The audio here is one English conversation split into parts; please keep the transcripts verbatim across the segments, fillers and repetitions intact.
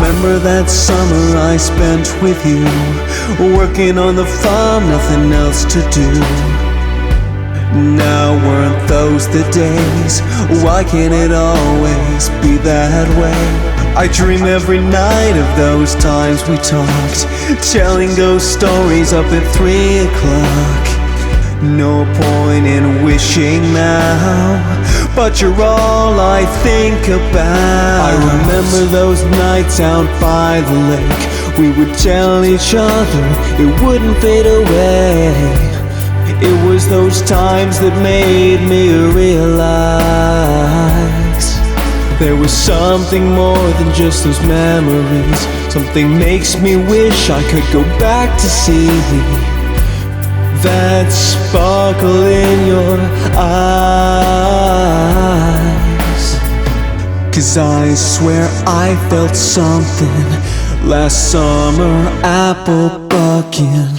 remember that summer I spent with you, working on the farm, nothing else to do. Now weren't those the days? Why can't it always be that way? I dream every night of those times we talked, telling ghost stories up at three o'clock. No point in wishing now, but you're all I think about. I remember those nights out by the lake. We would tell each other it wouldn't fade away. It was those times that made me realize there was something more than just those memories. Something makes me wish I could go back to see that sparkle in your eyes. 'Cause I swear I felt something last summer apple bucking.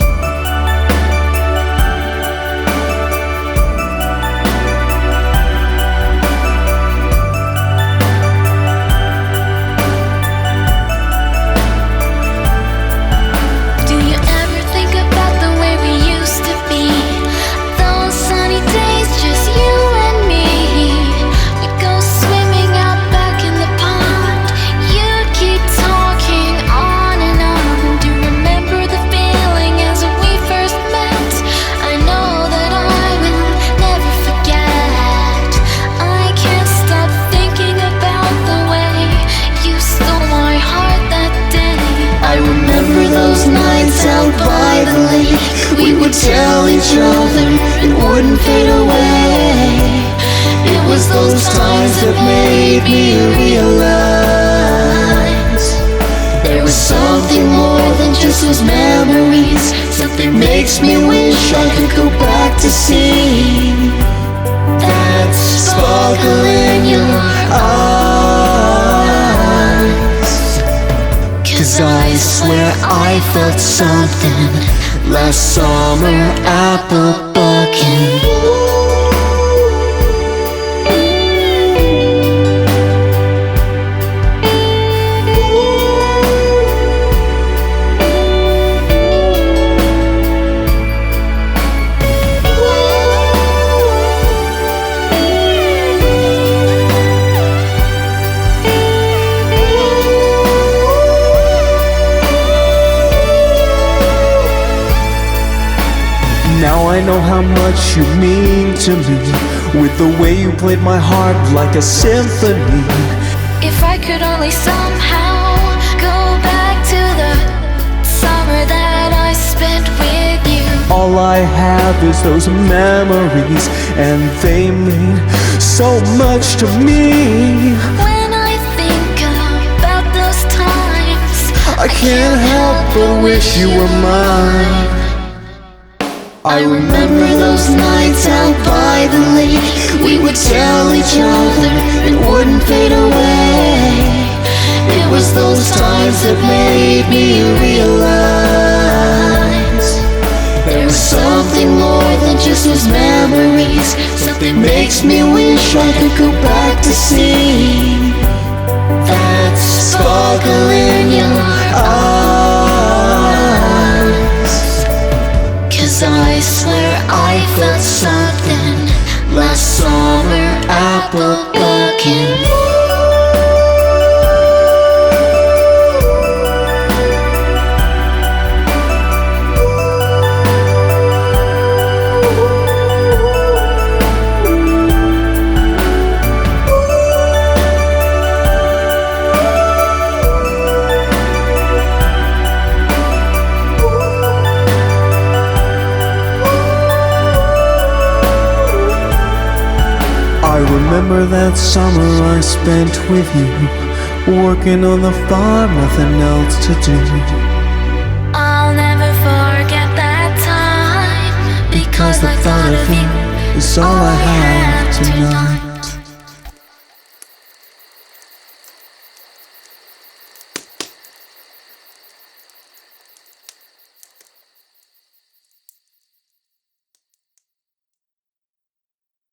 By the lake, we would tell each other it wouldn't fade away. It was those times that made me realize there was something more than just those memories. Something makes me wish I could go back to see that sparkle in your eyes. 'Cause I swear I felt something last summer apple bucking. Now I know how much you mean to me, with the way you played my heart like a symphony. If I could only somehow go back to the summer that I spent with you. All I have is those memories, and they mean so much to me. When I think about those times, I can't help but wish you were mine. I remember those nights out by the lake. We would tell each other it wouldn't fade away. It was those times that made me realize there was something more than just those memories. Something makes me wish I could go back to see that sparkle in your eyes. 'Cause I swear I felt something last summer apple bucking. I remember that summer I spent with you, working on the farm, nothing else to do. I'll never forget that time, because the thought of you is all I have tonight.